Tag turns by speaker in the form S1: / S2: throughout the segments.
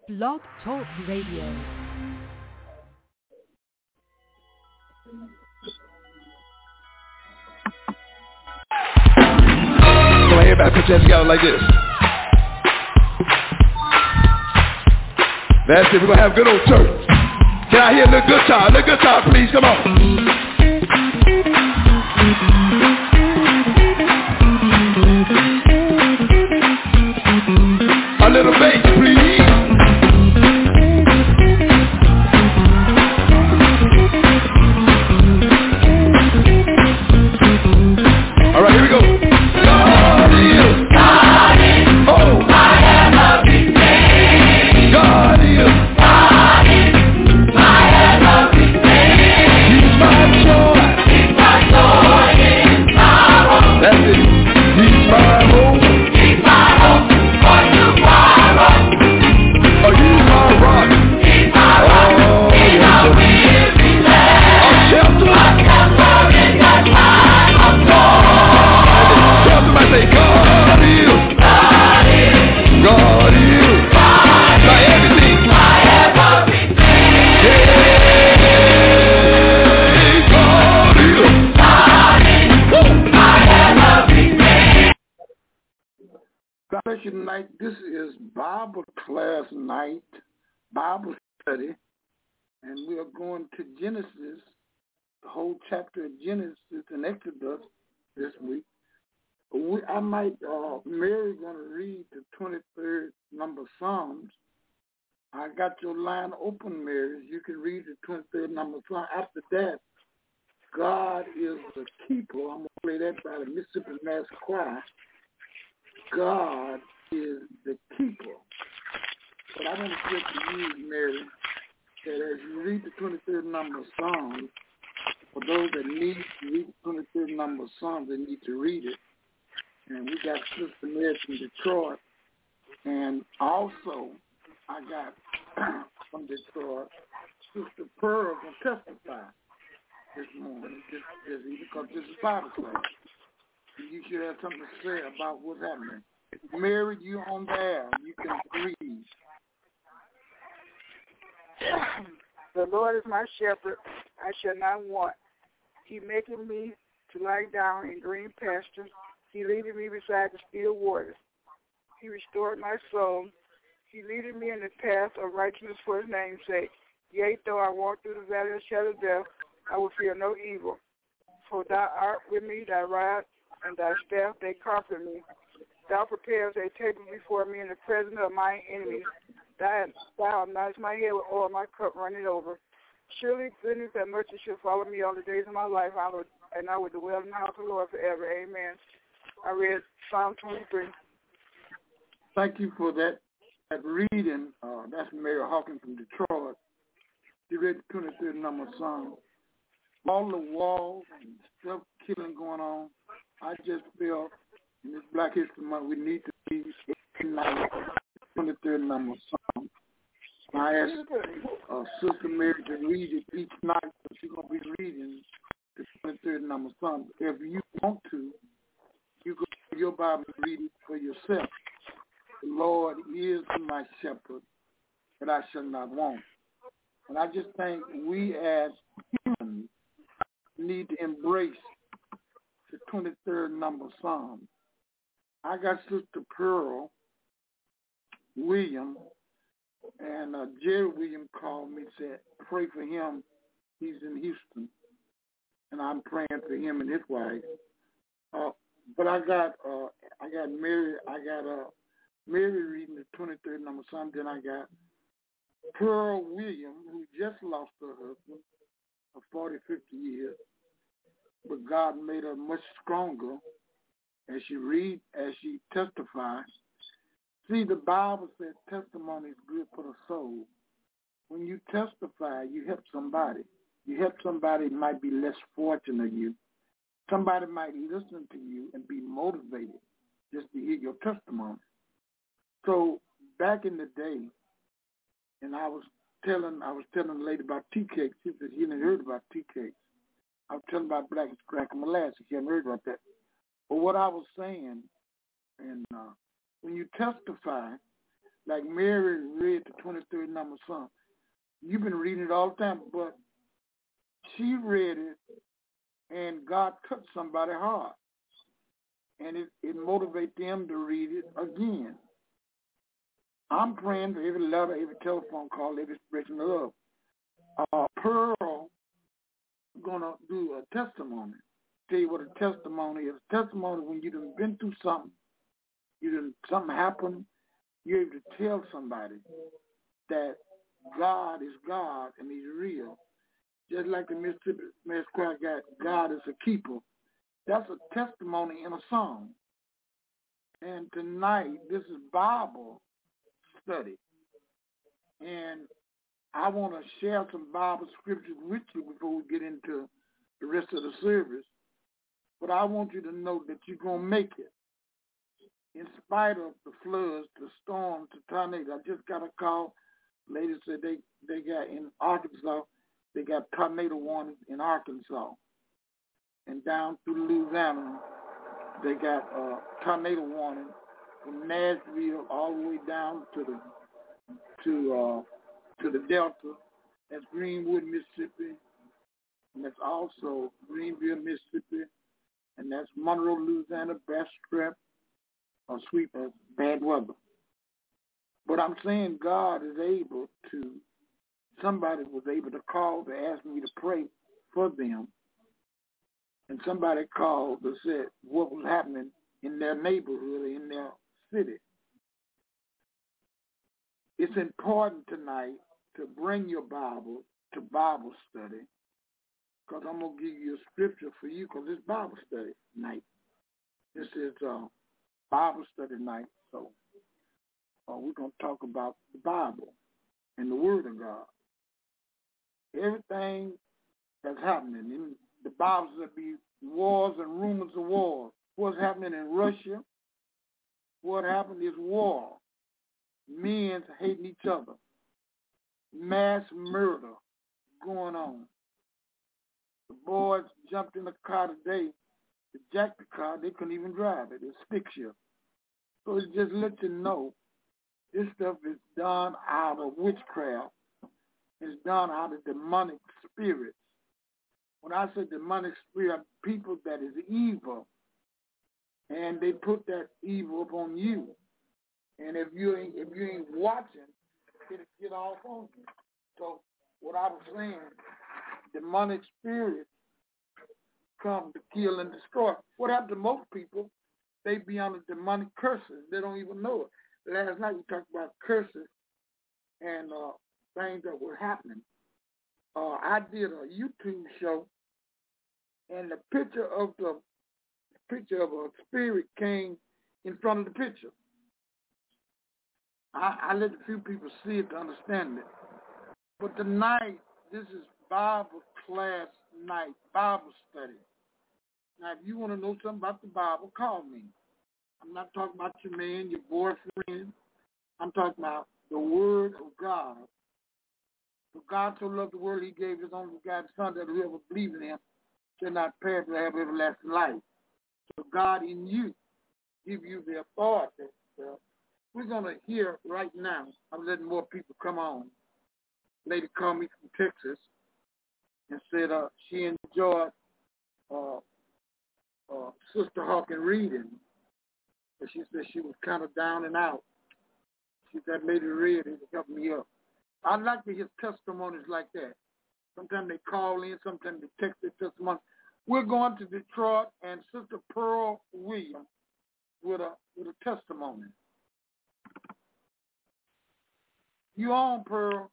S1: Blog Talk Radio.
S2: Come on, everybody put your hands together like this. That's it, we're going to have a good old church. Can I hear a little guitar, please, come on. A little bass, please. All right, here we go. God is. Oh, my everything. God is. My everything. He's my joy. He's my joy in sorrow. That's it. He's my hope. He's my hope for tomorrow. Oh, he's my rock. He's my rock. He's a weary land. A shelter. A shelter in the time of storm. Tell somebody, say, God is. God is. God is. My everything. My everything. Hey, God is. God is. My everything. God bless you tonight. This is Bible class night, Bible study, and we are going to Genesis, the whole chapter of Genesis and Exodus this week. Mary's going to read the 23rd number Psalms. I got your line open, Mary. You can read the 23rd number Psalm. After that, God is the keeper. I'm going to play that by the Mississippi Mass Choir. God is the keeper. But I want to say to you, Mary, that as you read the 23rd number of Psalms, for those that need to read the 23rd number of Psalms, they need to read it. And we got Sister Mary from Detroit. And also, I got from Detroit, Sister Pearl going to testify this morning, because this is Bible class. You should have something to say about what's happening. Mary, you on there. You can read.
S3: The Lord is my shepherd, I shall not want. He maketh me to lie down in green pastures. He leadeth me beside the still waters. He restored my soul. He leadeth me in the path of righteousness for his name's sake. Yea, though I walk through the valley of the shadow of death, I will fear no evil. For thou art with me, thy rod and thy staff, they comfort me. Thou preparest a table before me in the presence of my enemies. Thou anointest my head with oil, my cup runneth over. Surely goodness and mercy shall follow me all the days of my life, and I will dwell in the house of the Lord forever. Amen. I read Psalm 23.
S2: Thank you for that reading. That's Mary Hawkins from Detroit. She read the 23rd number Psalm. All the walls and stuff killing going on, I just feel in this Black History Month we need to read tonight the 23rd number Psalm. I asked Sister Mary to read it each night, but she's going to be reading the 23rd number Psalm. If you want to, you go to your Bible and read it for yourself. The Lord is my shepherd, and I shall not want. And I just think we as humans need to embrace the 23rd number Psalm. I got Sister Pearl Williams, and Jerry Williams called me and said, pray for him. He's in Houston, and I'm praying for him and his wife. But I got Mary. Mary reading the 23rd number Psalm. Then I got Pearl Williams, who just lost her husband of 40, 50 years, but God made her much stronger as she testifies. See, the Bible says testimony is good for the soul. When you testify, you help somebody. You help somebody who might be less fortunate than you. Somebody might listen to you and be motivated just to hear your testimony. So back in the day, and I was telling the lady about tea cakes. She said she hadn't heard about tea cakes. I was telling about black cracker molasses. She hadn't heard about that. But what I was saying, and when you testify, like Mary read the or something. You've been reading it all the time, but she read it, and God touched somebody's heart, and it motivates them to read it again. I'm praying for every letter, every telephone call, every expression of love. Pearl going to do a testimony. Tell you what a testimony is. A testimony when you've been through something, something happened, you're able to tell somebody that God is God and He's real. Just like the Mississippi Mass Choir got God is a keeper. That's a testimony in a song. And tonight, this is Bible study. And I want to share some Bible scriptures with you before we get into the rest of the service. But I want you to know that you're going to make it. In spite of the floods, the storms, the tornadoes. I just got a call. Ladies said they got in Arkansas, they got tornado warnings in Arkansas. And down through Louisiana, they got tornado warning from Nashville all the way down to the Delta. That's Greenwood, Mississippi, and that's also Greenville, Mississippi, and that's Monroe, Louisiana, Bastrop, Sweet, bad weather. But I'm saying God is able to. Somebody was able to call to ask me to pray for them. And somebody called and said what was happening in their neighborhood, in their city. It's important tonight to bring your Bible to Bible study, because I'm going to give you a scripture for you, because it's Bible study night. This is Bible study night, so we're going to talk about the Bible and the Word of God. Everything that's happening in the Bible says be wars and rumors of wars. What's happening in Russia? What happened is war. Men hating each other. Mass murder going on. The boys jumped in the car today to jack the car. They couldn't even drive it. It's fixture. So it just lets you know this stuff is done out of witchcraft. It's done out of demonic spirits. When I say demonic spirit, people that is evil, and they put that evil upon you. And if you ain't watching, it'll get off on you. So what I was saying, demonic spirits come to kill and destroy. What happened to most people? They be under demonic curses. They don't even know it. Last night we talked about curses and things that were happening. I did a YouTube show, and the picture of a spirit came in front of the picture. I let a few people see it to understand it. But tonight, this is Bible class night, Bible study. Now, if you want to know something about the Bible, call me. I'm not talking about your man, your boyfriend. I'm talking about the Word of God. For God so loved the world, He gave His only begotten Son, that whoever believes in Him shall not perish but have everlasting life. So God in you give you the authority. We're going to hear right now. I'm letting more people come on. Lady called me from Texas and said she enjoyed Sister Hawkins reading. But she said she was kind of down and out. She said, Lady Red, it helped me up. I'd like to hear testimonies like that. Sometimes they call in, sometimes they text their testimony. We're going to Detroit, and Sister Pearl Williams with a testimony. You on, Pearl?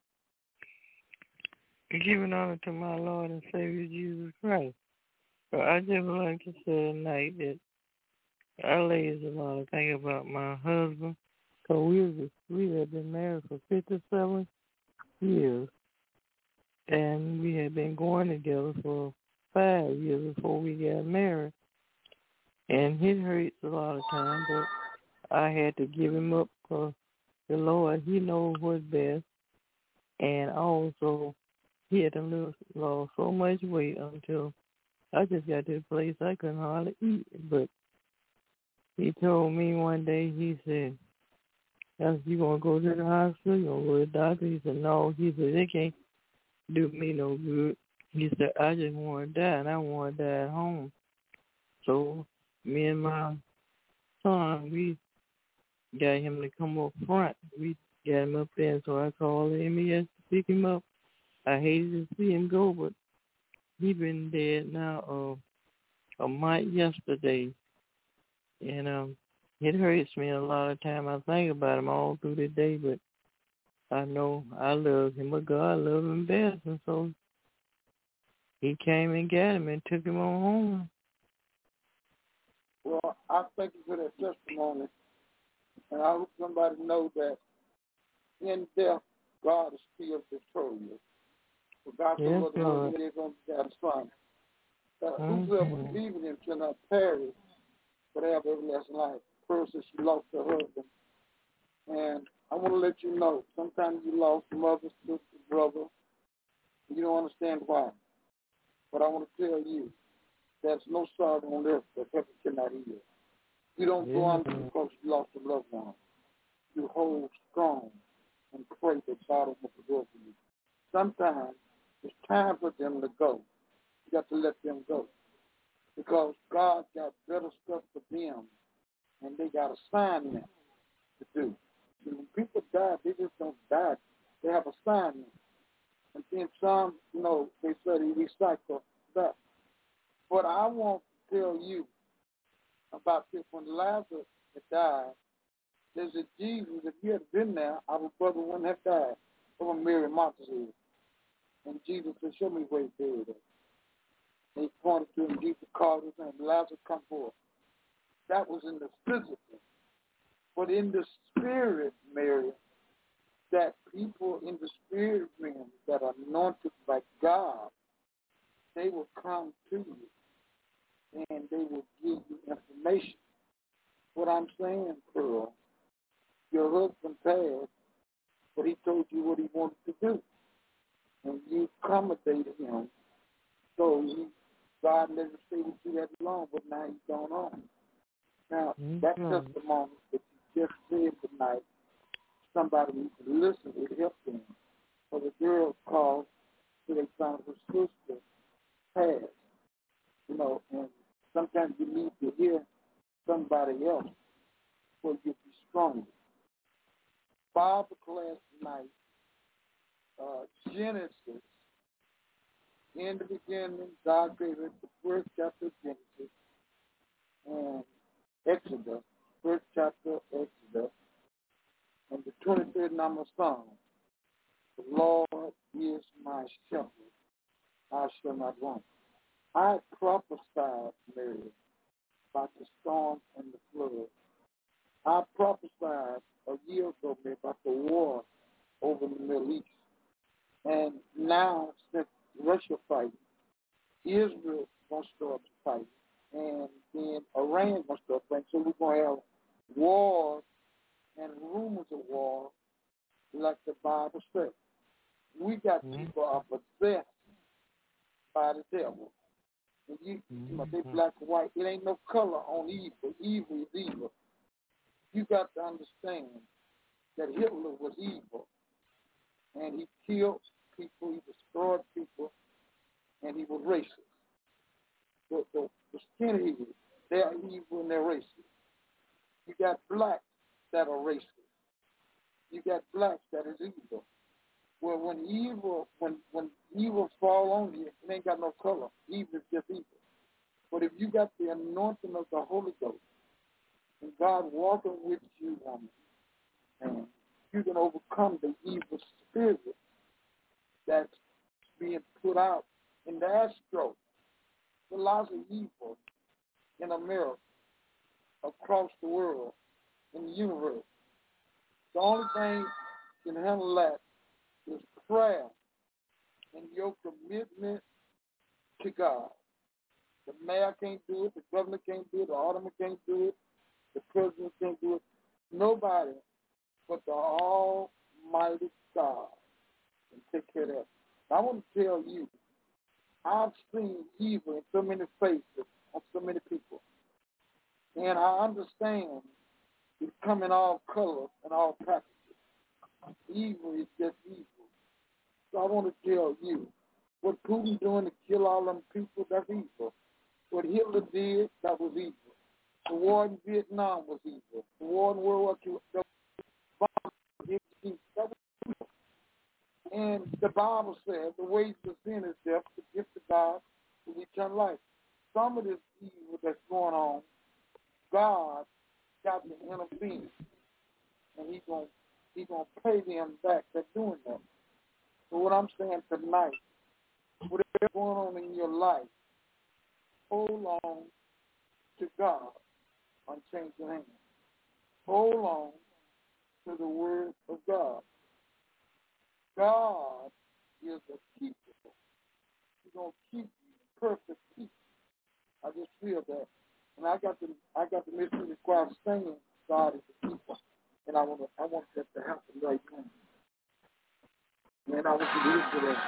S4: Giving honor to my Lord and Savior Jesus Christ. So I just would like to say tonight that I lays a lot of things about my husband, because we have been married for 57 years, and we had been going together for 5 years before we got married. And it hurts a lot of times, but I had to give him up because the Lord, He knows what's best. And also, he had to lose so much weight until I just got to a place I couldn't hardly eat. But he told me one day, he said, I said, you want to go to the hospital? You want to go to the doctor? He said, no. He said, they can't do me no good. He said, I just want to die, and I want to die at home. So me and my son, we got him to come up front. We got him up there, and so I called the MES to pick him up. I hated to see him go, but he been dead now a month yesterday. And it hurts me a lot of time. I think about him all through the day, but I know I love him, but God love him best. And so he came and got him and took him on home.
S2: Well, I thank you for that testimony. And I hope somebody knows that in death, God is still victorious. For God so loved the world, He gave His only Son. Whosoever believes in Him shall not perish, but have everlasting life. First, she lost her husband. And I want to let you know, sometimes you lost mother, sister, brother. You don't understand why. But I want to tell you, there's no sorrow on earth that heaven cannot heal. You don't go on because you lost a loved one. You hold strong and pray that God will make a door for you. Sometimes it's time for them to go. You got to let them go. Because God got better stuff for them, and they got assignment to do. And when people die, they just don't die. They have assignment. And then some, they say they recycle that. But I want to tell you about this. When Lazarus had died, there's a Jesus, if he had been there, our brother wouldn't have died. From Mary Martha's head. And Jesus said, show me where he's buried at. And he pointed to him, Jesus called his name, Lazarus, come forth. That was in the physical. But in the spirit, Mary, that people in the spirit realm that are anointed by God, they will come to you and they will give you information. What I'm saying, Pearl, your husband passed, but he told you what he wanted to do. And you accommodated him. So God let him stay with you that long, but now he's gone on. Now, that testimony that you just said tonight, somebody needs to listen, it helped them. So the girl called, so they found her sister passed. And sometimes you need to hear somebody else so you'll be stronger. Bible class tonight, Genesis. In the beginning, God created the first chapter of Genesis and Exodus, first chapter of Exodus, and the 23rd number Psalm. The Lord is my shepherd, I shall not want. I prophesied, Mary, about the storm and the flood. I prophesied a year ago, Mary, about the war over the Middle East. And now, since Russia fighting, Israel going to start fighting, and then Iran going to start fighting. So we're going to have wars and rumors of war, like the Bible says. We got people are possessed by the devil. And they black and white. It ain't no color on evil. Evil is evil. You got to understand that Hitler was evil, and he killed people, he destroyed people, and he was racist. The skinheads, they are evil and they're racist. You got blacks that are racist. You got blacks that is evil. Well, when evil fall on you, it ain't got no color. Evil is just evil. But if you got the anointing of the Holy Ghost, and God walking with you, woman, and you can overcome the evil spirit that's being put out in the astro. There's lots of evil in America, across the world, in the universe. The only thing can handle that is prayer and your commitment to God. The mayor can't do it, the governor can't do it, the alderman can't do it, the president can't do it. Nobody but the Almighty God can take care of that. I want to tell you, I've seen evil in so many faces on so many people. And I understand It's come in all colors and all practices. Evil is just evil. So I want to tell you, what Putin doing to kill all them people, that's evil. What Hitler did, that was evil. The war in Vietnam was evil. The war in World War II, that was evil. And the Bible says the wages of sin is death, the gift of God is eternal life. Some of this evil that's going on, God got to intervene, and He's gonna pay them back for doing that. So what I'm saying tonight, whatever's going on in your life, hold on to God, unchanged your hand. Hold on to the Word of God. God is a keeper. He's gonna keep you perfect peace. I just feel that, and I got the mission required saying God is a keeper, and I want that to happen right now. Man, I want you to listen to that.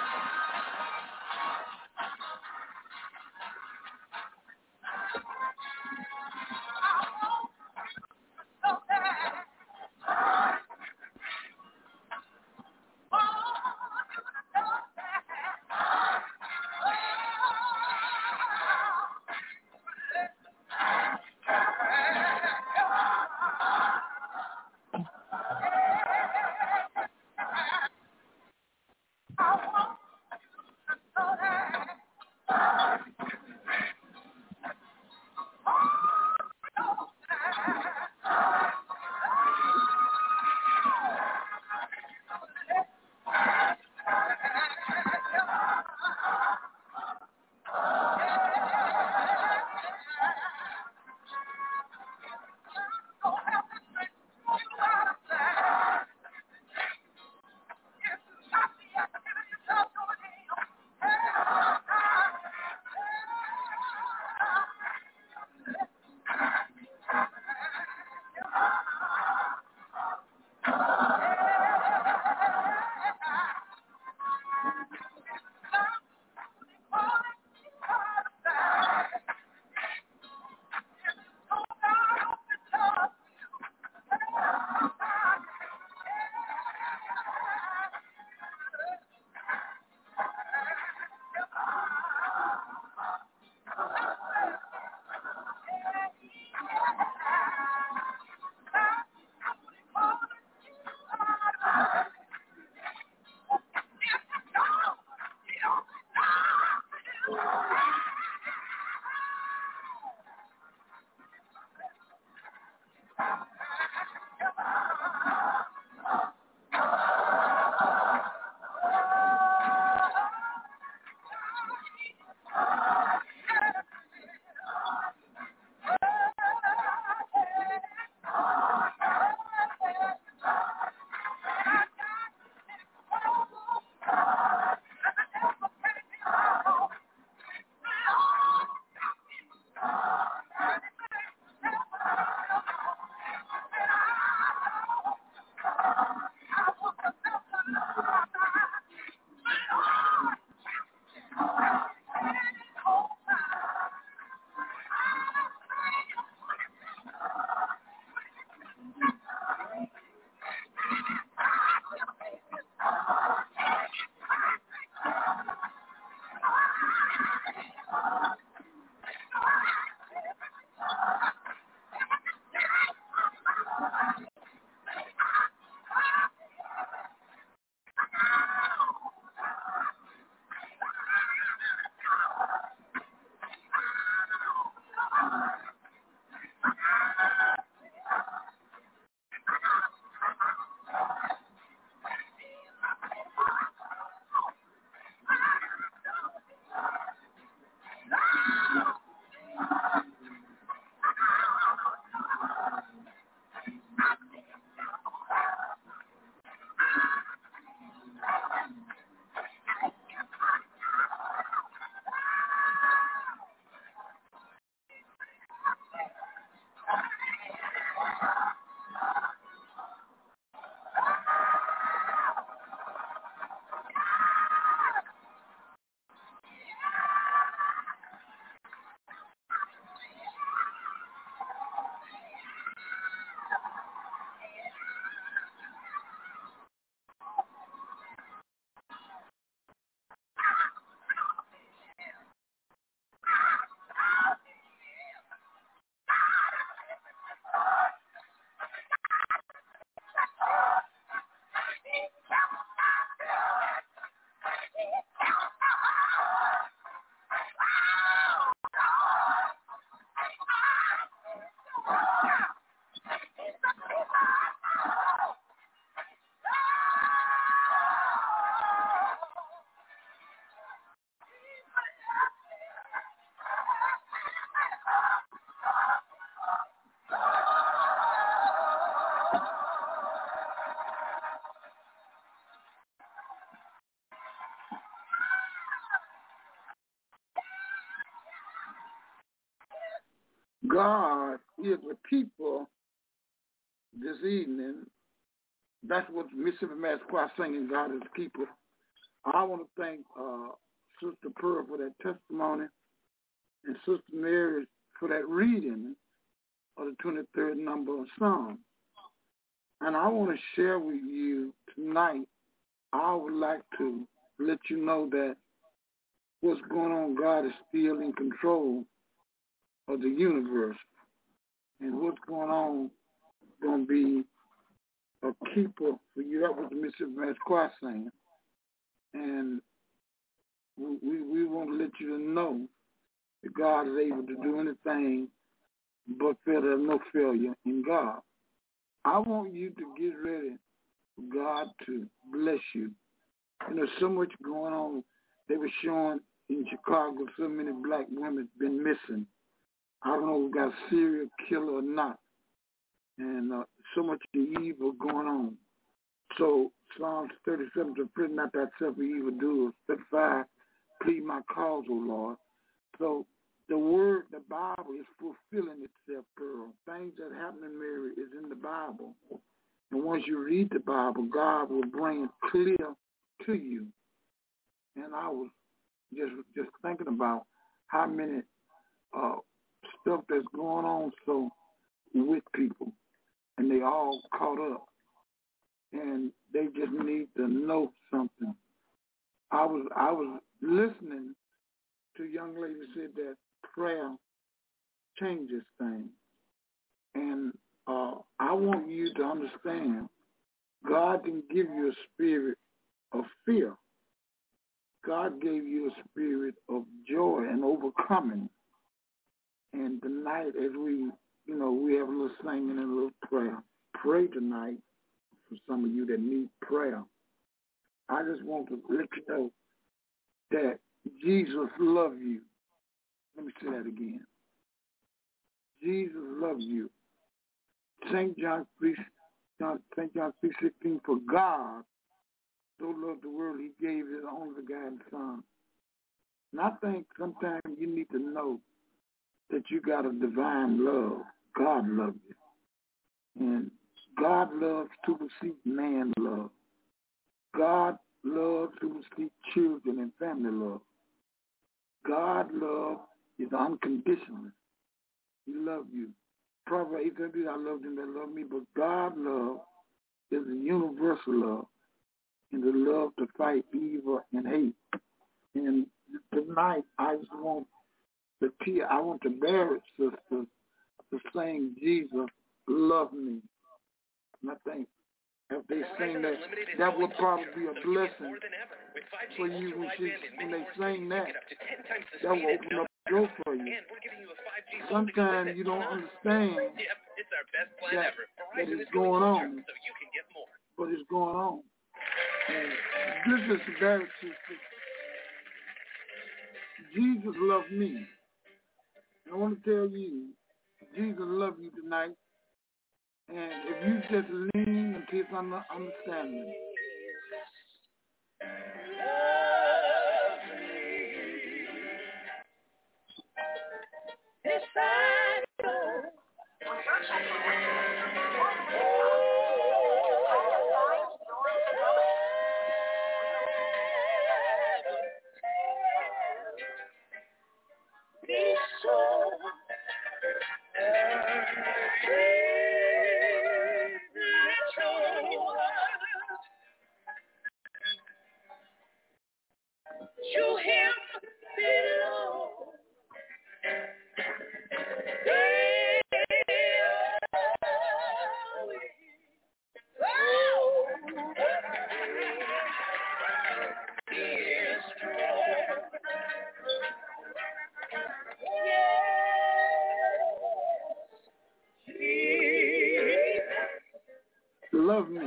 S2: God is the people this evening. That's what Mississippi Mass Choir singing, God is the people. I want to thank Sister Pearl for that testimony and Sister Mary for that reading of the 23rd number of Psalms. And I want to share with you tonight, I would like to let you know that what's going on, God is still in control of the universe. And what's going on going to be a keeper for you. That was the Mississippi Mass Choir saying. And we want to let you know that God is able to do anything but there's no failure in God. I want you to get ready for God to bless you. And there's so much going on. They were showing in Chicago so many black women been missing. I don't know if we got a serial killer or not. And so much evil going on. So Psalms 37, to print not thyself of evil doers. 35, plead my cause, O Lord. So the word, the Bible is fulfilling itself, Pearl. Things that happen in Mary is in the Bible. And once you read the Bible, God will bring it clear to you. And I was just thinking about how many stuff that's going on so with people. And they all caught up. And they just need to know something. I was listening to a young lady said that prayer changes things. And I want you to understand, God didn't give you a spirit of fear. God gave you a spirit of joy and overcoming. And tonight, as we have a little singing and a little prayer, pray tonight for some of you that need prayer. I just want to let you know that Jesus loves you. Let me say that again. Jesus loves you. St. John 3:16, for God so loved the world, he gave his only begotten Son. And I think sometimes you need to know that you got a divine love. God loves you. And God loves to receive man love. God loves to receive children and family love. God love is unconditional. He loves you. Proverbs 8:30, I love them that love me, but God love is a universal love, and the love to fight evil and hate. And tonight, I just want the Barrett sisters to sing Jesus love me. And I think if they sing that, that would probably be a blessing for you when they sing that. That will open up the door for you. Sometimes you don't understand that it's going on, but it's going on. And this is the Barrett sister. Jesus loved me. I want to tell you, Jesus loves you tonight. And if you just lean into his understanding. To him belong. Love me.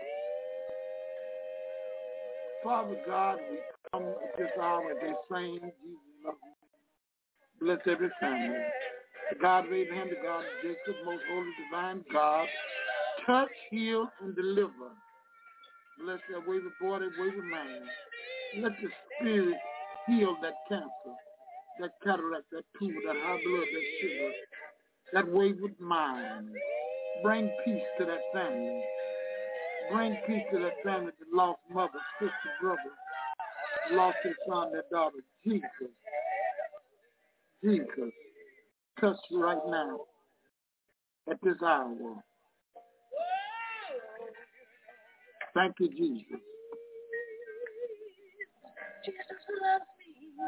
S2: Father God, we come at this hour as they sing, Jesus love you. Bless every family. The God of Abraham, the God of Jacob, most holy divine God, touch, heal, and deliver. Bless that wayward boy, that wayward man. Let the Spirit heal that cancer, that cataract, that tumor, that high blood, that sugar. that wayward mind. Bring peace to that family. Bring peace to that family that lost mother, sister, brother, lost their son, their daughter. Jesus. Jesus. Touch right now at this hour. Thank you, Jesus.
S5: Jesus loves me.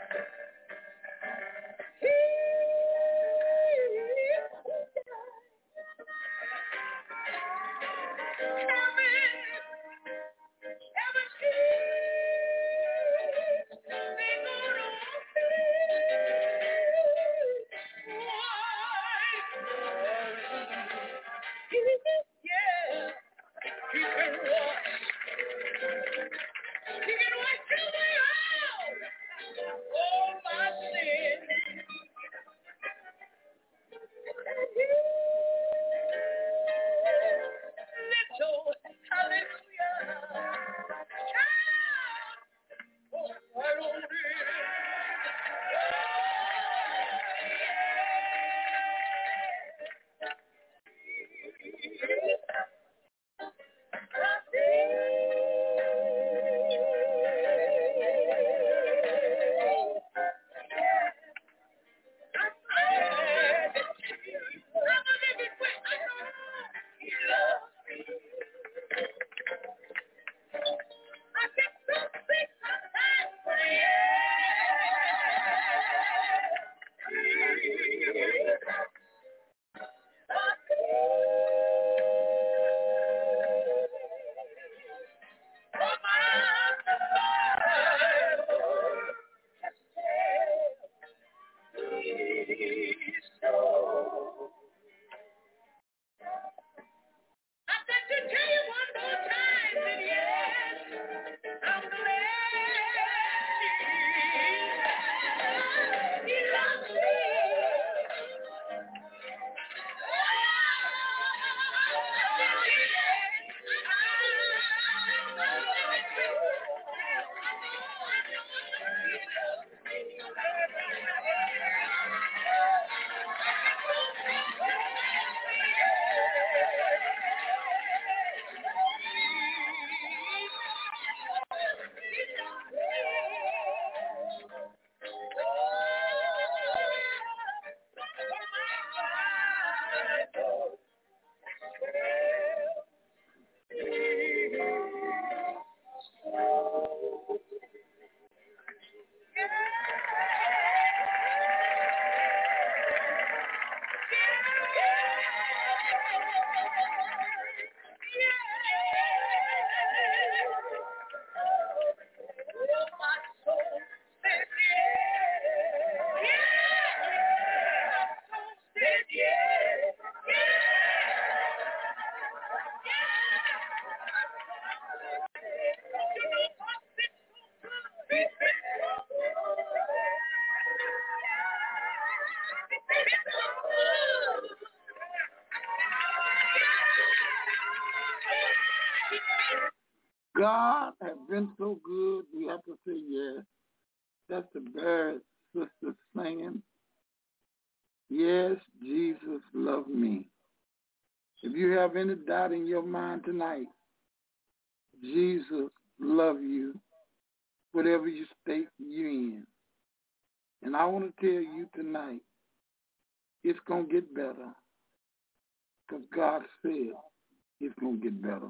S2: God has been so good, we have to say yes. That's the Barrett sisters singing. Yes, Jesus loved me. If you have any doubt in your mind tonight, Jesus loves you, whatever you state you're in. And I want to tell you tonight, it's going to get better because God said it's going to get better.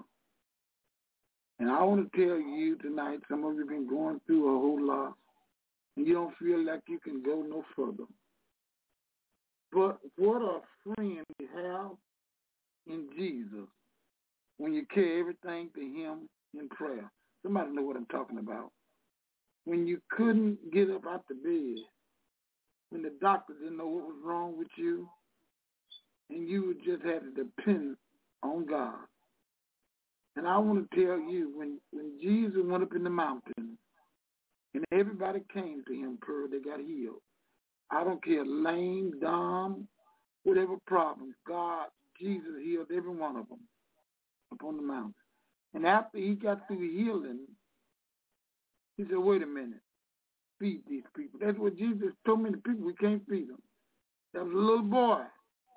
S2: And I want to tell you tonight, some of you have been going through a whole lot, and you don't feel like you can go no further. But what a friend you have in Jesus when you carry everything to him in prayer. Somebody know what I'm talking about. When you couldn't get up out the bed, when the doctor didn't know what was wrong with you, and you just had to depend on God. And I want to tell you, when Jesus went up in the mountain and everybody came to him, they got healed. I don't care, lame, dumb, whatever problem, Jesus healed every one of them upon the mountain. And after he got through healing, he said, wait a minute, feed these people. That's what Jesus told me, the people, we can't feed them. There was a little boy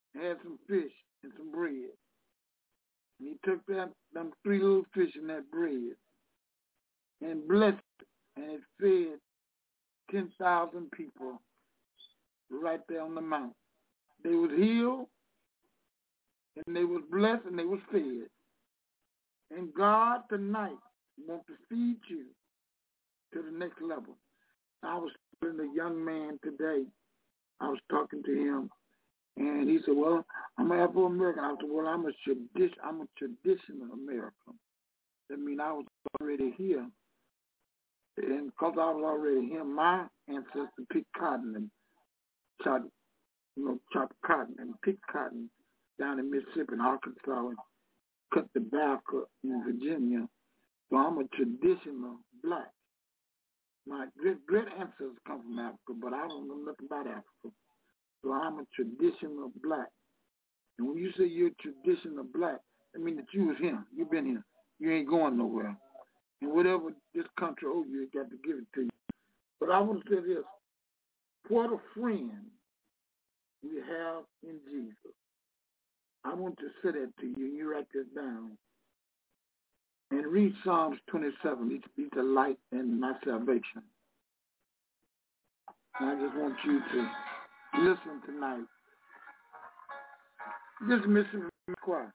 S2: and had some fish and some bread. And he took them 3 little fish and that bread and blessed it, and it fed 10,000 people right there on the mountain. They was healed, and they was blessed, and they was fed. And God tonight wants to feed you to the next level. I was talking to a young man today. I was talking to him, and he said, well, I'm an Afro-American. I said, well, I'm a traditional American. That means I was already here. And because I was already here, my ancestors picked cotton and chopped cotton and picked cotton down in Mississippi and Arkansas and cut the back in Virginia. So I'm a traditional black. My great ancestors come from Africa, but I don't know nothing about Africa. So I'm a traditional black. And when you say you're a traditional black, that means that you was here. You've been here. You ain't going nowhere. And whatever this country owes you, it got to give it to you. But I want to say this. What a friend we have in Jesus. I want to say that to you. You write this down. And read Psalms 27. He's the light and my salvation. And I just want you to listen tonight. Just listen to the choir.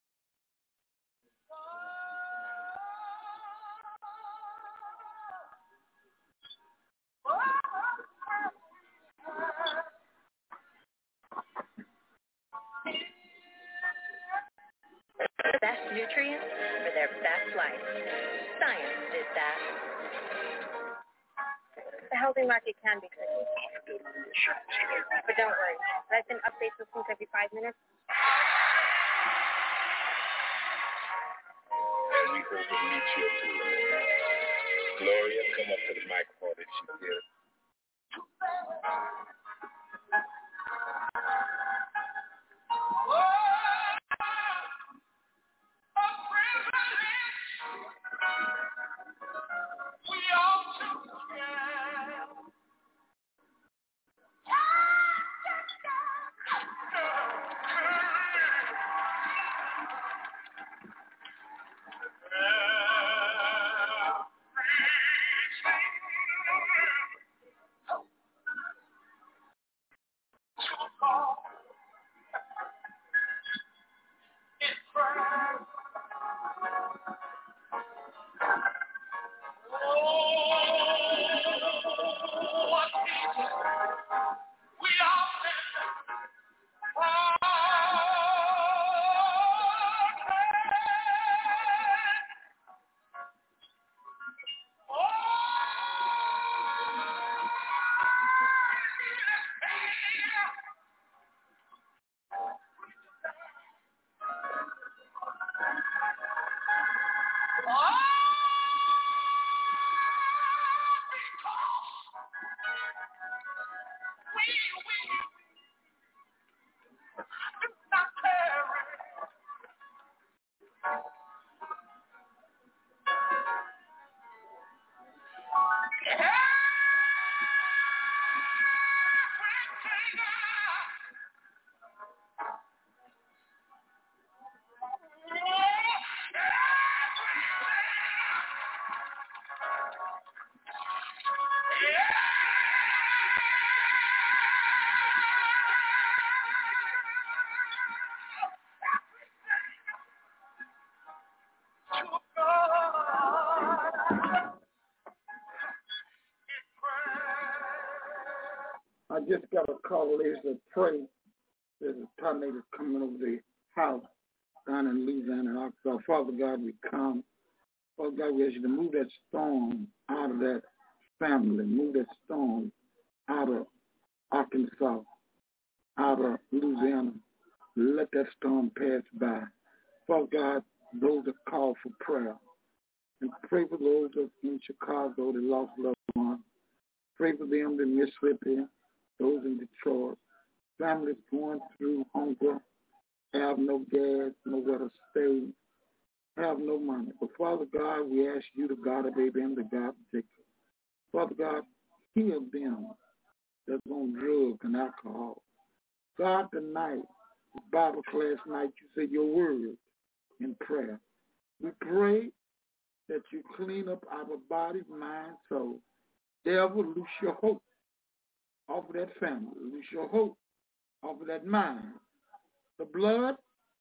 S6: The best nutrients for their best life. Science did that. The housing market can be tricky. But don't worry. I send updates with things every 5 minutes.
S7: As we hope to meet you too. Gloria, come up to the microphone if you will.
S2: I just got a call. There's a pray. There's a tornado coming over the house down in Louisiana and Arkansas. Father God, we come. Father God, we ask you to move that storm out of that family. Move that storm out of Arkansas, out of Louisiana. Let that storm pass by. Father God, those that call for prayer. And pray for those in Chicago that lost loved ones. Pray for them in Mississippi, those in Detroit. Families going through hunger, have no gas, nowhere to stay, have no money. But Father God, we ask you, the God of Abraham, the God of Jacob. Father God, heal them that's on drugs and alcohol. God, tonight, Bible class night, you say your word in prayer. We pray that you clean up our body, mind, soul. Devil, loose your hope off of that family. Loose your hope off of that mind. The blood.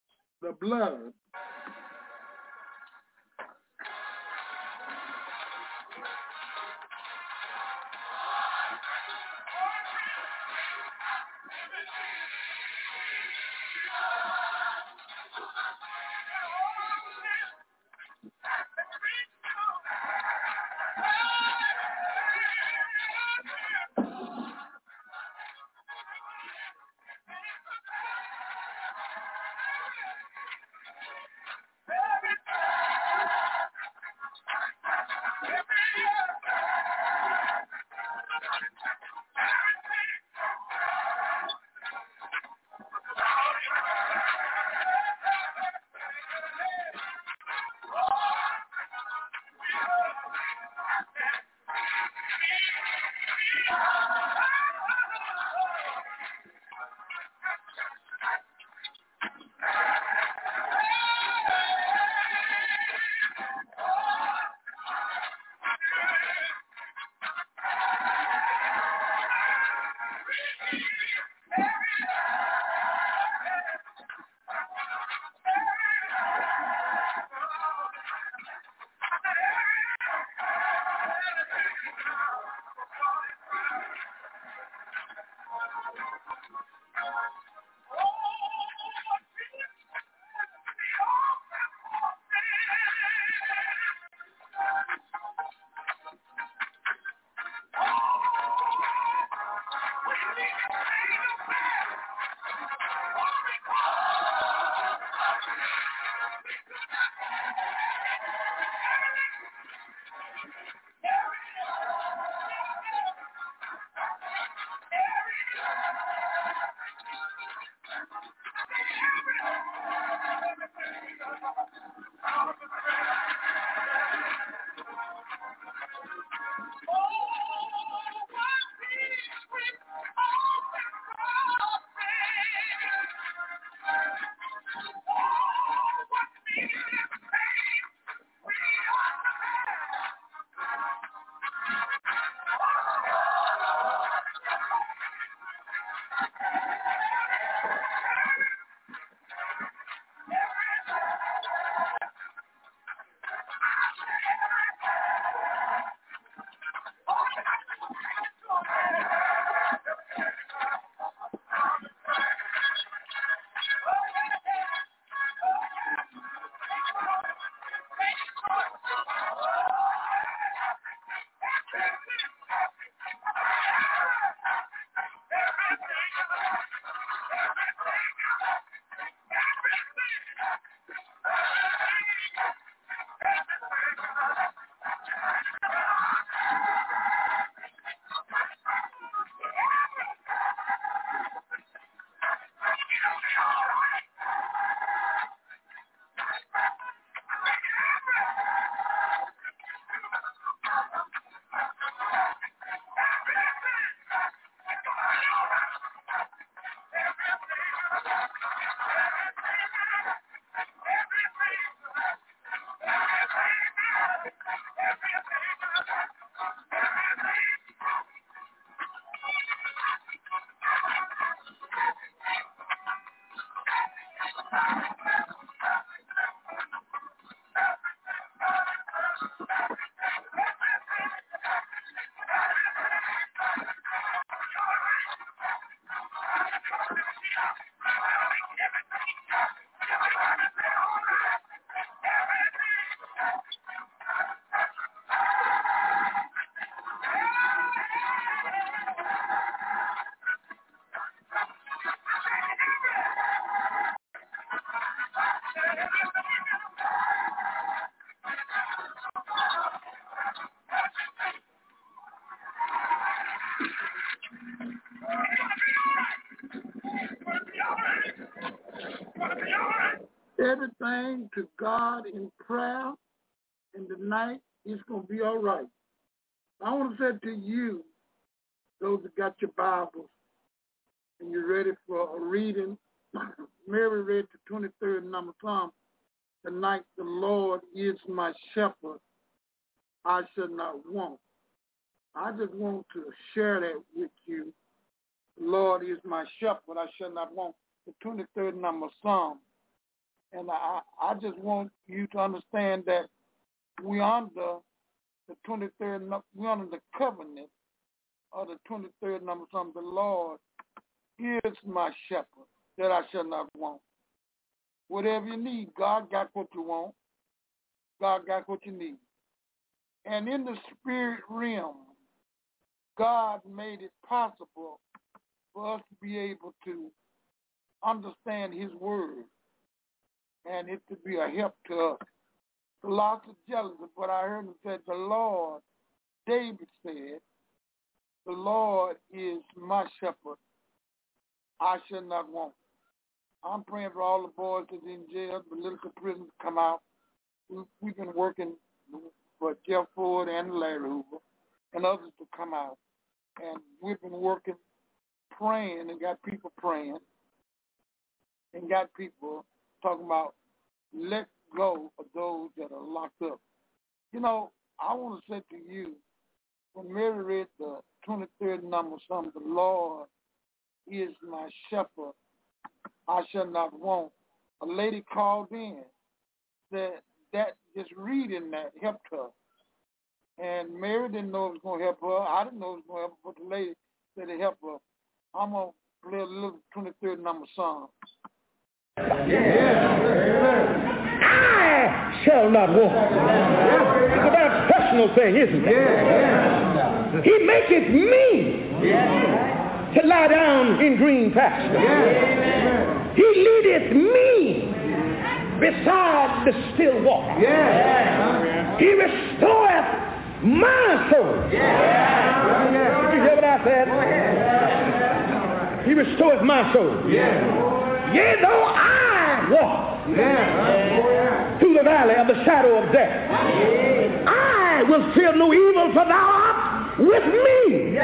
S2: Everything to God in prayer in the night is going to be all right. I want to say to you, those that got your Bibles and you're ready for a reading Mary read the 23rd number Psalm. Tonight, the Lord is my shepherd. I shall not want. I just want to share that with you. The Lord is my shepherd. I shall not want. The 23rd number Psalm. And I just want you to understand that we under the 23rd, we under the covenant of the 23rd number Psalm. The Lord is my shepherd, that I shall not want. Whatever you need, God got what you want. God got what you need. And in the spirit realm, God made it possible for us to be able to understand his word and it to be a help to us. Lots of jealousy, but I heard him say, the Lord, David said, the Lord is my shepherd. I shall not want. I'm praying for all the boys that's in jail, the political prisoners to come out. We've been working for Jeff Ford and Larry Hoover and others to come out. And we've been working, praying, and got people praying, and got people talking about let go of those that are locked up. You know, I want to say to you, when Mary read the 23rd number Psalm, the Lord is my shepherd, I shall not want. A lady called in, said that just reading that helped her. And Mary didn't know it was going to help her. I didn't know it was going to help her, but the lady said it helped her. I'm going to play a little 23rd number Psalm.
S8: I shall not want. It's a very personal thing, isn't it? He maketh me to lie down in green pastures. He leadeth me beside the still water. He restoreth my soul. Did you hear what I said? He restoreth my soul. Yea, though I walk through the valley of the shadow of death, I will fear no evil, for thou art with me.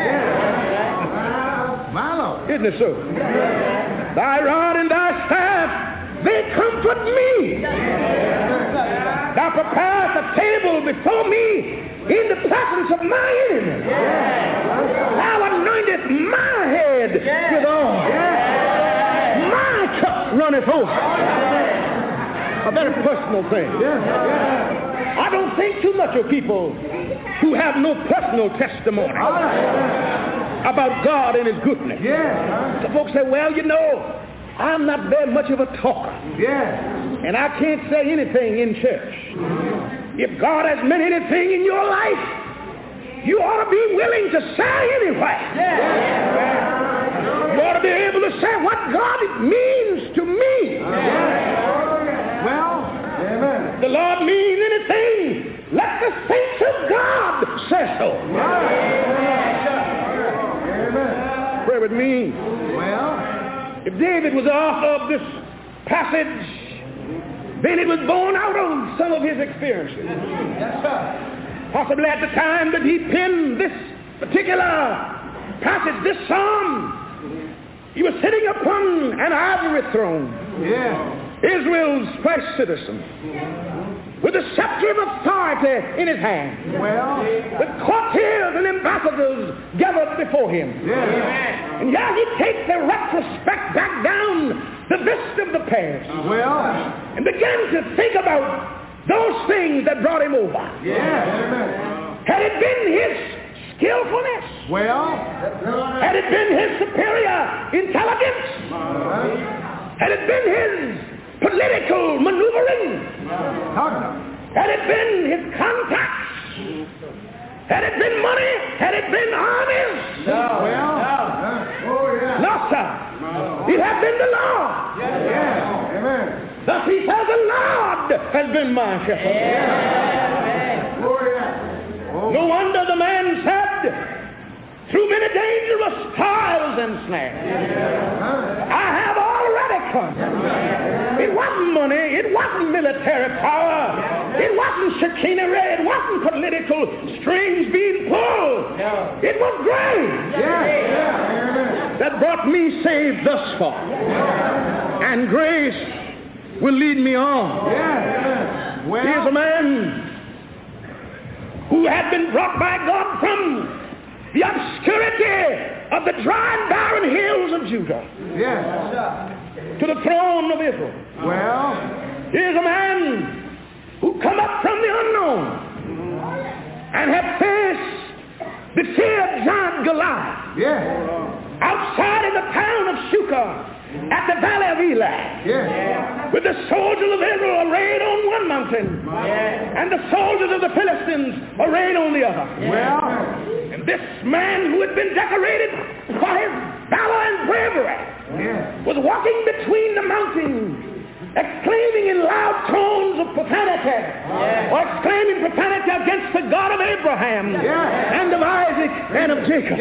S8: My Lord. Isn't it so? Thy rod and thy staff, they comfort me. Thou preparest a table before me in the presence of my enemies. Thou anointest my head with oil. My cup runneth over. A very personal thing. I don't think too much of people who have no personal testimony about God and his goodness. Some folks say, well, you know, I'm not very much of a talker. And I can't say anything in church. If God has meant anything in your life, you ought to be willing to say anyway. You ought to be able to say what God means to me. Well, the Lord means anything. Let the saints of God say so. Pray with me. Well, if David was the author of this passage, then it was born out of some of his experiences. Possibly at the time that he penned this particular passage, this psalm, he was sitting upon an ivory throne, Israel's first citizen, with a scepter of authority in his hand, with courtiers and ambassadors gathered before him. And here he takes a retrospect back down the vista of the past, and began to think about those things that brought him over. Had it been his skillfulness? Had it been his superior intelligence? Had it been his political maneuvering? Had it been his contacts? Had it been money? Had it been armies? No, sir. It had been the Lord. Thus he says, the Lord has been my shepherd. No wonder the man said, through many dangerous trials and snares, I have already come. It wasn't money, it wasn't military power, it wasn't chicanery, it wasn't political strings being pulled. It was grace that brought me saved thus far. And grace will lead me on.
S2: Yeah. Well,
S8: here's a man who had been brought by God from the obscurity of the dry and barren hills of Judah to the throne of Israel.
S2: Well,
S8: here's a man who come up from the unknown and have faced the feared giant Goliath outside in the town of Shukar at the valley of Elah, with the soldiers of Israel arrayed on one mountain and the soldiers of the Philistines arrayed on the other. And this man who had been decorated for his valor and bravery was walking between the mountains, exclaiming in loud tones of profanity, or exclaiming profanity against the God of Abraham and of Isaac and of Jacob.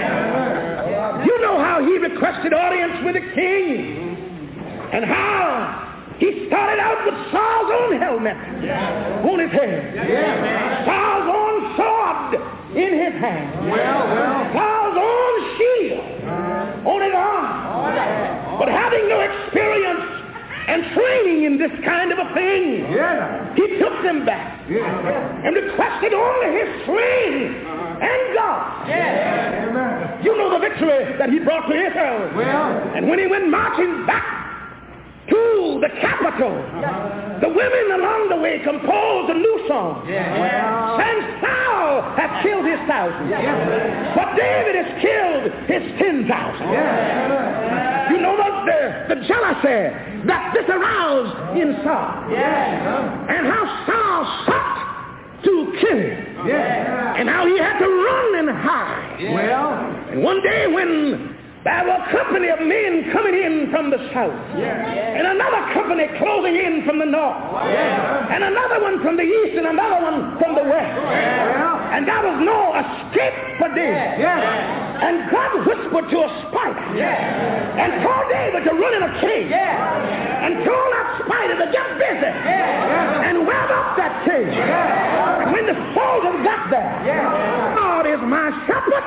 S8: You know how he requested audience with the king, and how he started out with Saul's own helmet on his head, Saul's own sword in his hand, Saul's own shield on his arm. But having no experience and training in this kind of a thing, he took them back and requested only his sling and God. You know the victory that he brought to Israel. And when he went marching back to the capital, the women along the way composed a new song, saying, Saul hath killed his 1,000, but David has killed his 10,000. You know the jealousy that this aroused in Saul, and how Saul sought to kill him, and how he had to run and hide. And one day when there were a company of men coming in from the south, and another company closing in from the north, and another one from the east, and another one from the west, and there was no escape for David. And God whispered to a spider and told David to run in a cave, and told that spider to get busy and web up that cave. And when the soldiers got there, God is my shepherd.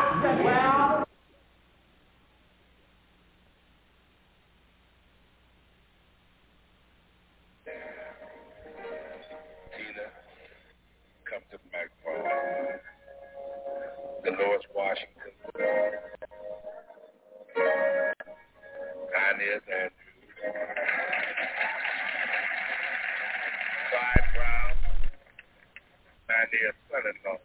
S7: Dolores Washington, Pioneers Andrews, Clyde Brown, Pioneer's son-in-law,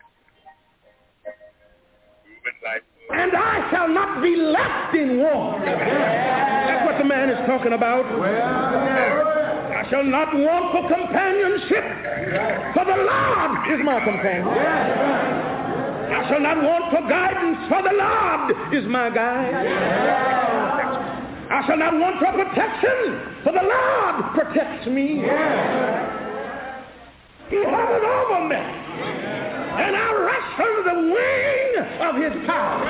S7: Reuben Lightfoot.
S8: And I shall not be left in want. That's what the man is talking about. I shall not want for companionship, for the Lord is my companion. I shall not want for guidance, for the Lord is my guide. I shall not want for protection, for the Lord protects me. He hovers over me, and I rest under the wing of his power.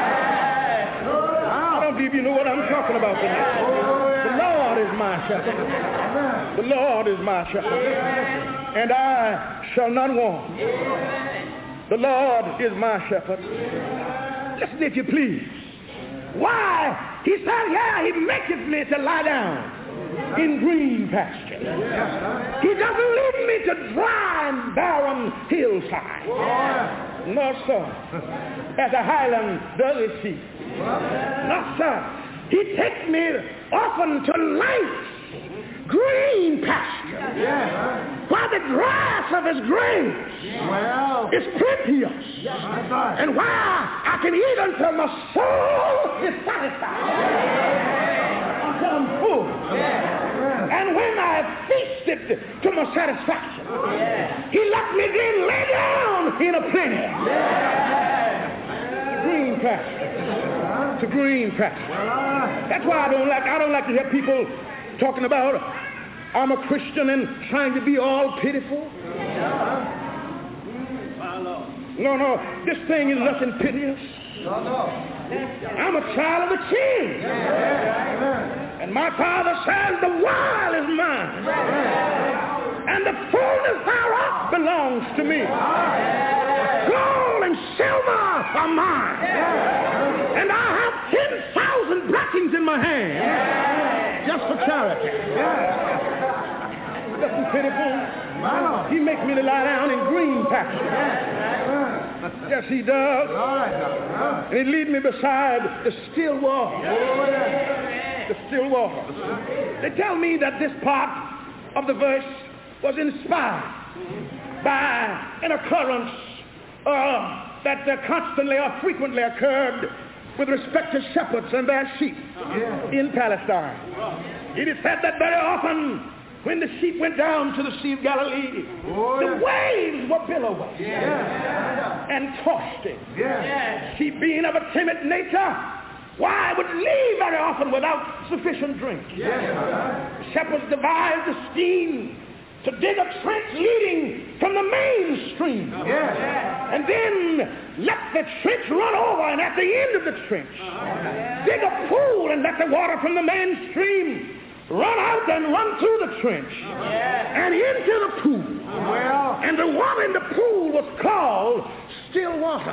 S8: I don't believe you know what I'm talking about tonight. The Lord is my shepherd. The Lord is my shepherd, and I shall not want. The Lord is my shepherd. Listen, if you please. Why? He said, he maketh me to lie down in green pasture. He doesn't lead me to dry and barren hillside. No, sir. As a highland does his sheep. No, sir. He takes me often to nice green pasture, where the grass of his grace is plenteous, and where I can eat until my soul is satisfied, until I'm full. And when I have feasted to my satisfaction, he let me then lay down in a plenty. Green pasture. It's a green pasture. That's why I don't like to hear people talking about I'm a Christian and trying to be all pitiful. No, this thing is nothing piteous. I'm a child of the King. And my Father says the world is mine, and the fullness thereof belongs to me. Gold and silver are mine, and I have 10,000 blessings in my hand. just for charity. Listen, pitiful. He makes me to lie down in green pastures. Yes, he does. And he leads me beside the still water. The still water. They tell me that this part of the verse was inspired by an occurrence that constantly or frequently occurred with respect to shepherds and their sheep in Palestine. It is said that very often when the sheep went down to the Sea of Galilee, the waves were billowing and tossed it. Sheep being of a timid nature, why would leave very often without sufficient drink. Shepherds devised a scheme to dig a trench leading from the main stream. And then let the trench run over, and at the end of the trench, dig a pool and let the water from the main stream run out and run through the trench and into the pool. And the water in the pool was called still water.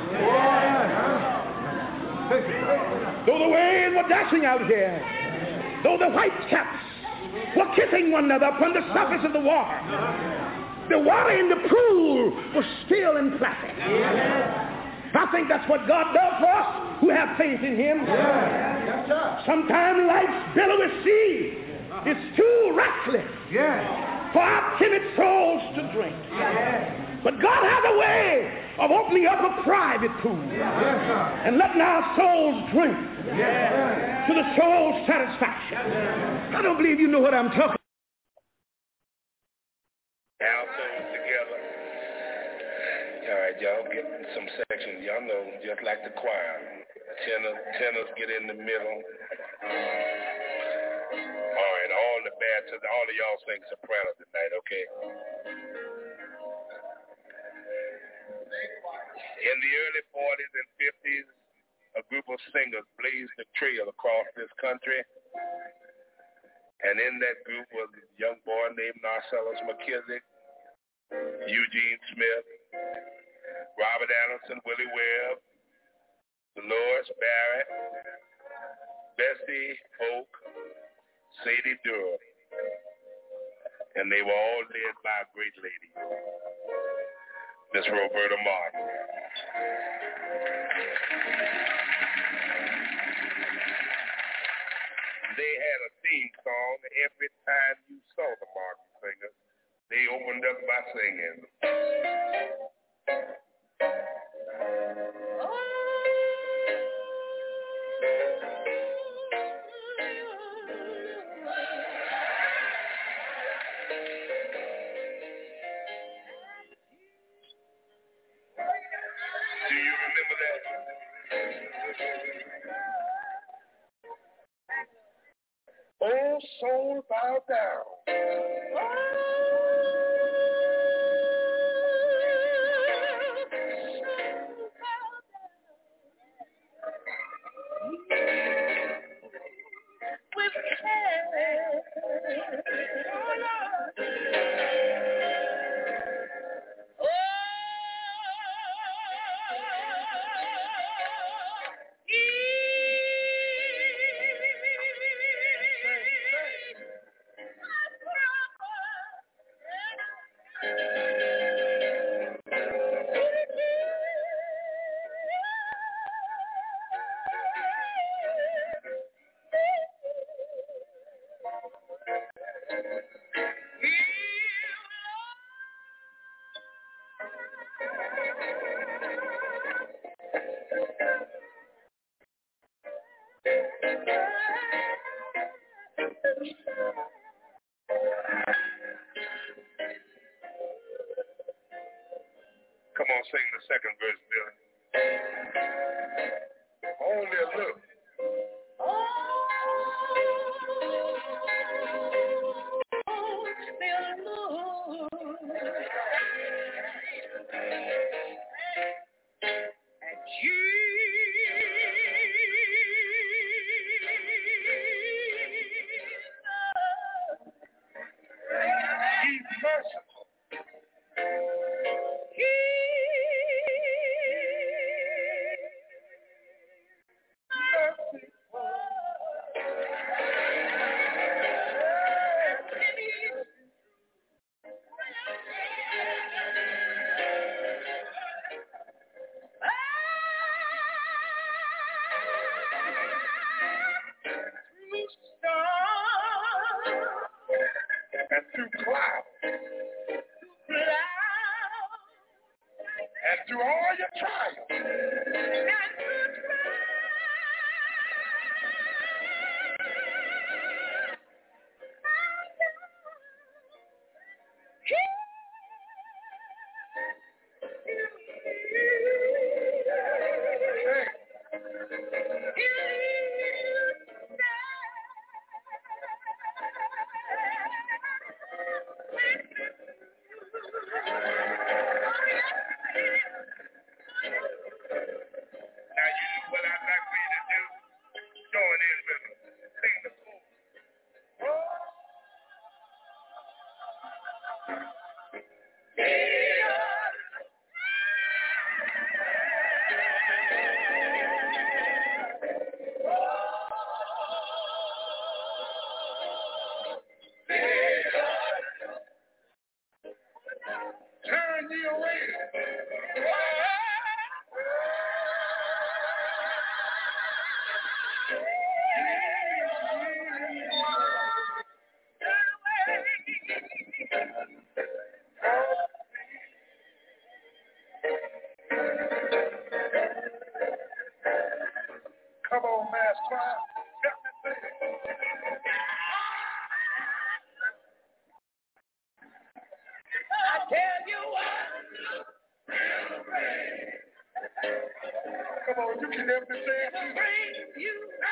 S8: Though the waves were dashing out here, though the whitecaps were kissing one another upon the surface of the water in the pool was still and placid. I think that's what God does for us who have faith in him. Sometimes life's billowy sea is too restless for our timid souls to drink. But God has a way of opening up a private pool and letting our souls drink to the soul's satisfaction. I don't believe you know what I'm talking about.
S7: Our souls together. All right, y'all get some sections. Y'all know, just like the choir. Tenors get in the middle. All right, all the baritons, all of y'all sing soprano tonight, okay? In the early 40s and 50s, a group of singers blazed a trail across this country. And in that group was a young boy named Marcellus McKissick, Eugene Smith, Robert Anderson, Willie Webb, Dolores Barrett, Bessie Hoke, Sadie Durham. And they were all led by a great lady, Miss Roberta Martin. They had a theme song every time you saw the Martin singers. They opened up by singing. Do you remember that? Oh, soul, bow down.
S5: With care.
S7: Come on, sing the second verse, Billy. Only a little. He's merciful. And through all your trials. Turn ye away. Come on, mass choir. Help me sing. I tell you what. Come on, you can help me say it. Bring you